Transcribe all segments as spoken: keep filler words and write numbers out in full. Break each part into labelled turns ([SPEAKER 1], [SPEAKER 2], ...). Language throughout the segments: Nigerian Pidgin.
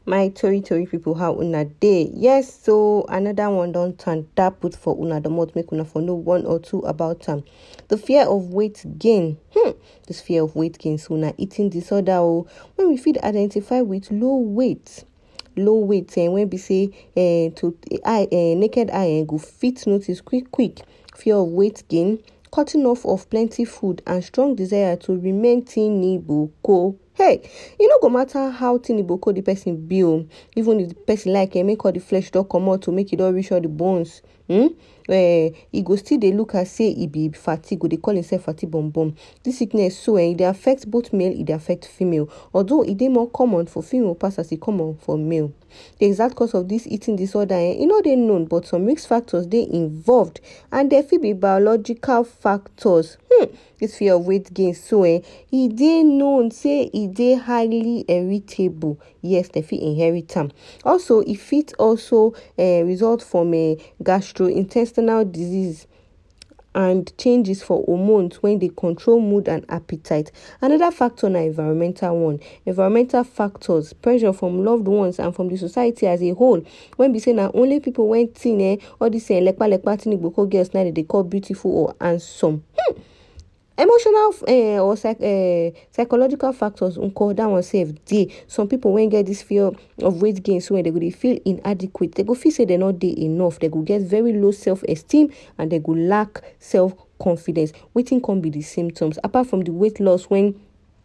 [SPEAKER 1] My tori tori people, how una dey? Yes, so another one don't turn that put for una the mouth make una for know one or two about um the fear of weight gain. Hmm, this fear of weight gain. So una eating disorder or when we feel identify with low weight. Low weight and eh, when we say uh, to eye uh, naked eye uh, go fit notice quick quick fear of weight gain, cutting off of plenty food and strong desire to remain thin boko. Hey, e no go matter how thin boko the person be, even if the person like uh, make all the flesh don come out to make it all reach all the bones. Hmm? Uh, e go still dey look as say e be fatigue, go dey call himself fatigue bum bum. This sickness so eh, e dey affect both male, e dey affect female. Although e dey more common for female pass as e common for male. The exact cause of this eating disorder, eh, e no dey known, but some risk factors dey involved, and there fit be biological factors. Hmm. This fear of weight gain, so eh, e dey known say e dey highly heritable. Yes, they fit inherit am. Also, e fit also uh, result from a gastrointestinal disease and changes for hormones when they control mood and appetite. Another factor na environmental one. Environmental factors, pressure from loved ones and from the society as a whole. When we say na only people when thin, eh, all this eh, lekpa lekpa thin boko girls now they call beautiful or handsome. Hmm. Emotional uh, or psych, uh, psychological factors unko that one save dey. Some people when get this fear of weight gain, so when they go they feel inadequate, they go feel say they not dey enough. They go get very low self-esteem and they go lack self-confidence. Wetin can be the symptoms apart from the weight loss when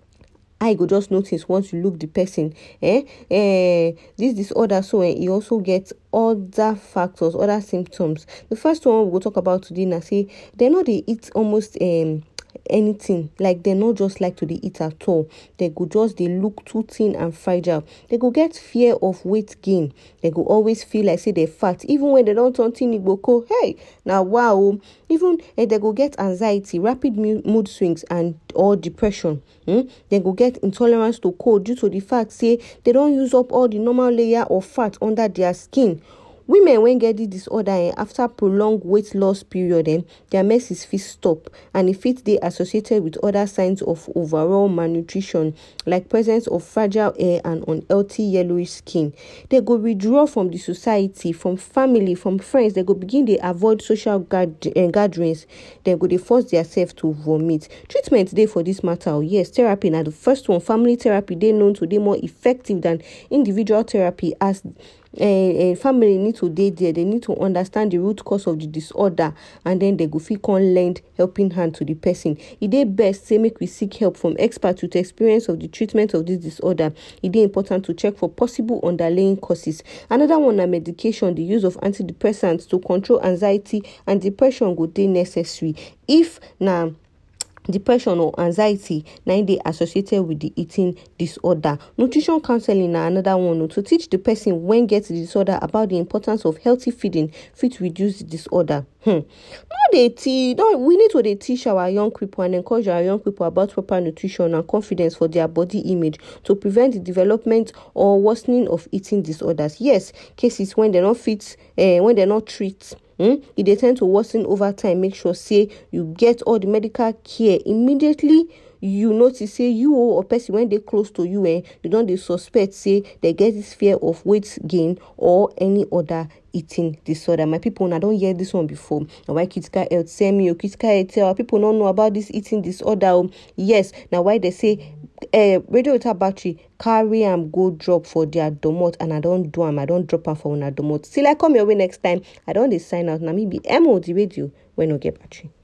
[SPEAKER 1] I go just notice once you look the person. Eh, eh, this disorder so eh, you also get other factors, other symptoms. The first one we will talk about today na say they know they eat almost um. anything, like they not just like to dey eat at all. They go just they look too thin and fragile. They go get fear of weight gain. They go always feel like say they're fat even when they don't turn thin boko. Hey, now wow, even eh, they go get anxiety, rapid mood swings and or depression. Hmm? They go get intolerance to cold due to the fact say they don't use up all the normal layer of fat under their skin. Women when get this disorder eh, after prolonged weight loss period, eh, their menses fit stop, and if it they associated with other signs of overall malnutrition like presence of fragile hair and unhealthy yellowish skin. They go withdraw from the society, from family, from friends. They go begin they avoid social gad- uh, gatherings. They go they force themselves to vomit. Treatment day for this matter. Oh, yes, therapy now the first one. Family therapy they known to be more effective than individual therapy as A, a family need to dey there. They need to understand the root cause of the disorder, and then they go fit con lend helping hand to the person. It dey best say make we seek help from experts with experience of the treatment of this disorder. It dey important to check for possible underlying causes. Another one na medication. The use of antidepressants to control anxiety and depression go dey necessary if na depression or anxiety na they associated with the eating disorder. Nutrition counseling na another one to teach the person when get the disorder about the importance of healthy feeding fit reduce the disorder. Hmm. No, they te- don't, we need to they teach our young people and encourage our young people about proper nutrition and confidence for their body image to prevent the development or worsening of eating disorders. Yes, cases when they're not fit, uh, when they're not treat. Mm? If they tend to worsen over time, make sure say you get all the medical care immediately. You notice say you or person when they close to you, eh, you don't they suspect say they get this fear of weight gain or any other eating disorder. My people, I don't hear this one before. Now why critical health say me or critical health tell people don't know about this eating disorder? Yes, now why they say uh, radio without battery carry am go drop for their domot, and I don't do am. I don't drop am for una domot. Still I come your way next time. I don't dey sign out. Now me be M O the radio when no get battery.